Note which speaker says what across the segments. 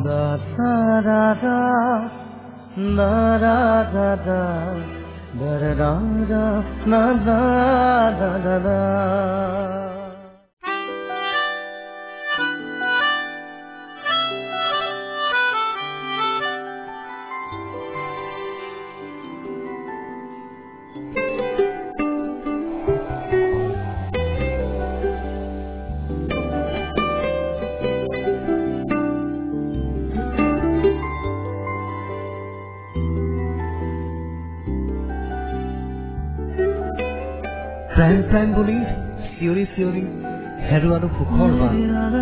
Speaker 1: প্ৰেম প্ৰেম বুলি চিঞৰি চিঞৰি হেৰুৱালো সুখৰ বাট।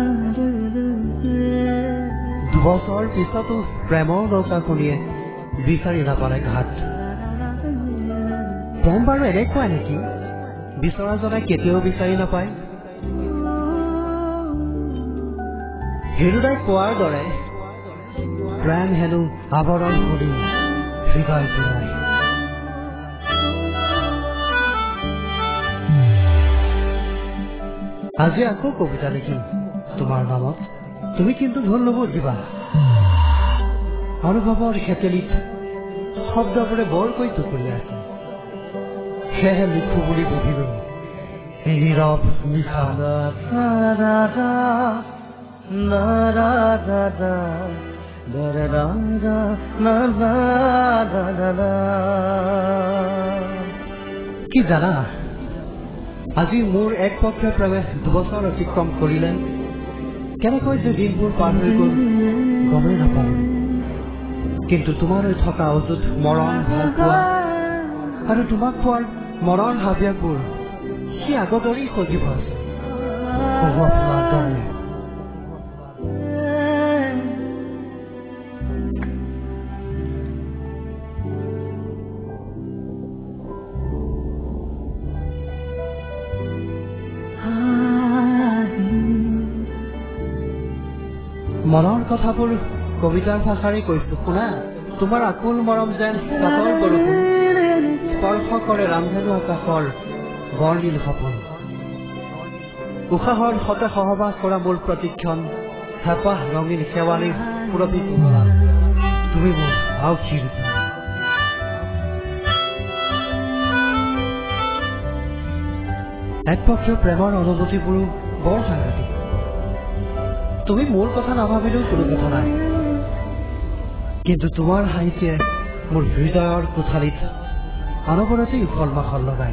Speaker 1: 2 বছৰ পিছতো প্ৰেমৰ নৌকাখনিয়ে বিচাৰি নাপালে ঘাট। প্ৰেম বাৰু এনেকুৱাই নেকি বিচৰাজনে কেতিয়াও বিচাৰি নাপায়। হেৰুদাই কোৱাৰ দৰে প্ৰেম হেনো আৱৰণ কৰি হৃদয় জোৰাই। আজি আকৌ কবিতা লিখিম তোমাৰ নামত, তুমি কিন্তু ঢোল নবজ দিবা। অনুভৱৰ হেতেলিত শব্দবোৰে বৰকৈ টুকুৰি আছে, সেয়েহে লিখো বুলি বুজিলো এই নীৰৱ নিশা। কি জানা, আজি মোৰ একপক্ষীয় প্ৰেমে 2 বছৰ অতিক্ৰম কৰিলে। কেনেকৈ যে দিনবোৰ পাৰ হৈ গ'ল গমেই নাপালো। কিন্তু তোমালৈ থকা অযুত মৰণ ভাল পোৱা আৰু তোমাক পোৱাৰ মৰণ হাবিয়াবোৰ সি আগতৰেই সজীৱ আছে। মনৰ কথাবোৰ কবিতাৰ ভাষাৰে কৈছো শুনা। তোমাৰ আকুল মৰম যেন পাতৰ বৰষুণ, স্পৰ্শ কৰে ৰামধেনু আকাশৰ বৰনীল সপোন। উশাহৰ সতে সহবাস কৰা মোৰ প্ৰতিক্ষণ, হেঁপাহ ৰঙীন শেৱালীৰ সুৰভি কোমলা, তুমি মোৰ আউসীৰ। একপক্ষীয় প্ৰেমৰ অনুভূতিবোৰো বৰ সাংঘাতিক। তুমি মোৰ কথা নাভাবিলেও কোনো কথা নাই, কিন্তু তোমাৰ হাঁহিয়ে মোৰ হৃদয়ৰ কোঠালিত অনবৰতেই উখল মাখল লগায়।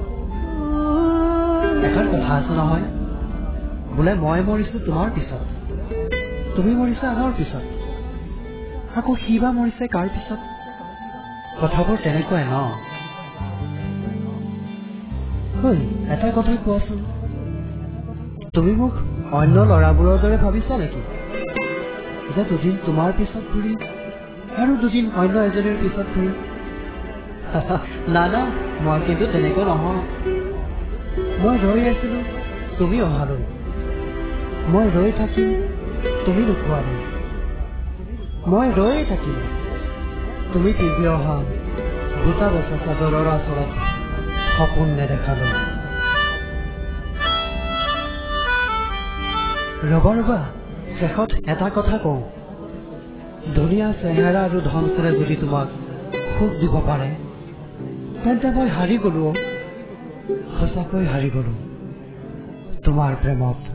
Speaker 1: এখন কথা আছে নহয়, বোলে মই মৰিছো তোমাৰ পিছত, তুমি মৰিছা আনৰ পিছত, আকৌ সিবা মৰিছে কাৰ পিছত। কথাবোৰ তেনেকুৱাই ন? এটা কথা কোৱাচোন, তুমি মোক অন্য ল'ৰাবোৰৰ দৰে ভাবিছা নেকি যে দুদিন তোমাৰ পিছত ঘূৰি আৰু দুদিন অন্য এজনীৰ পিছত ঘূৰি? না না, মই কিন্তু তেনেকৈ নহয়। মই ৰৈ আছিলো তুমি অহালৈ, মই ৰৈ থাকিম তুমি নোখোৱালৈ, মই ৰৈয়ে থাকিম তুমি পিন্ধি অহা দুটা বছৰ চাদৰৰ আচলত সপোন নেদেখালৈ। ৰবা ৰবা, শেষত এটা কথা কওঁ, ধুনীয়া চেহেৰা আৰু ধনচৰে যদি তোমাক সুখ দিব পাৰে, তেন্তে মই হাৰি গলো, সঁচাকৈ হাৰি গলো তোমাৰ প্ৰেমত।